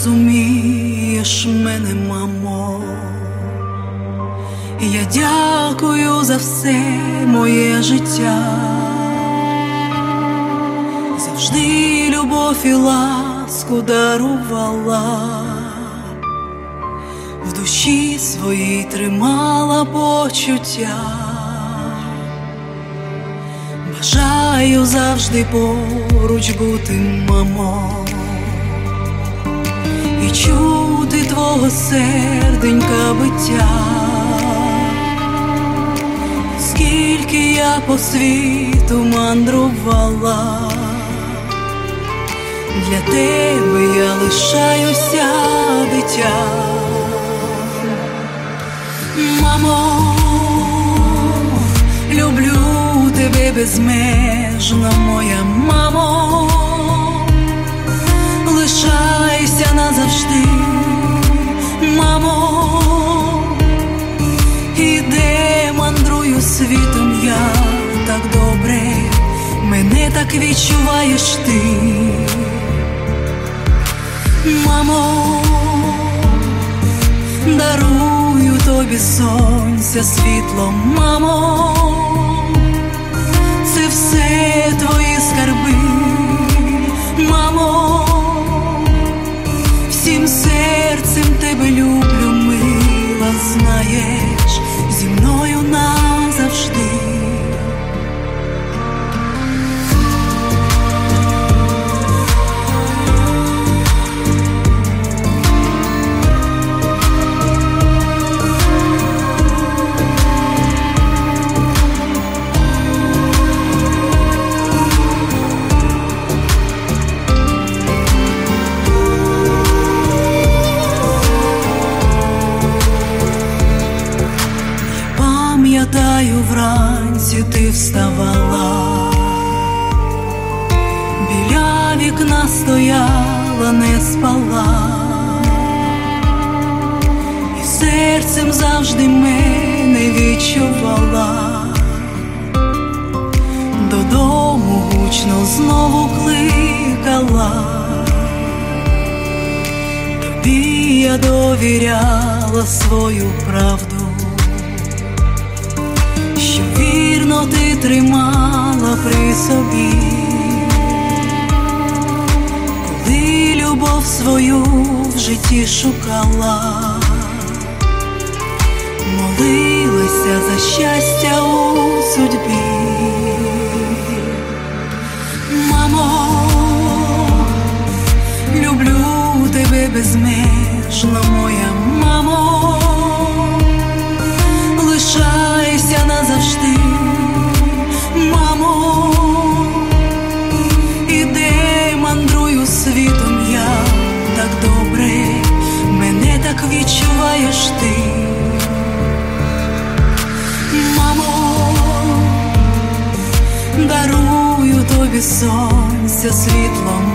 розумієш мене, мамо. Я дякую за все моє життя, завжди любов і ласку дарувала, в душі своїй тримала почуття. Бажаю завжди поруч бути, мамо, і чути твого серденька биття. Скільки я по світу мандрувала, для тебе я лишаюся дитя. Мамо, люблю тебе безмежно, моя мамо, лишайся назавжди, мамо. І де мандрую світом я так добре, мене так відчуваєш ти, мамо. Дарую тобі сонця, світло, мамо, це все твої скарби, мамо. Всім серцем тебе люблю, мила, знаєш, зі мною назавжди. Пам'ятаю, вранці ти вставала, біля вікна стояла, не спала, і серцем завжди мене відчувала. Додому гучно знову кликала, тобі я довіряла свою правду, що вірно ти тримала при собі. Коли любов свою в житті шукала, молилася за щастя у судьбі. Мамо, люблю тебе безмежно, моя мамо, лишайся назавжди, мамо. І де мандрую світом я так добре, мене так відчуваєш ти, мамо. Дарую тобі сонця, світло,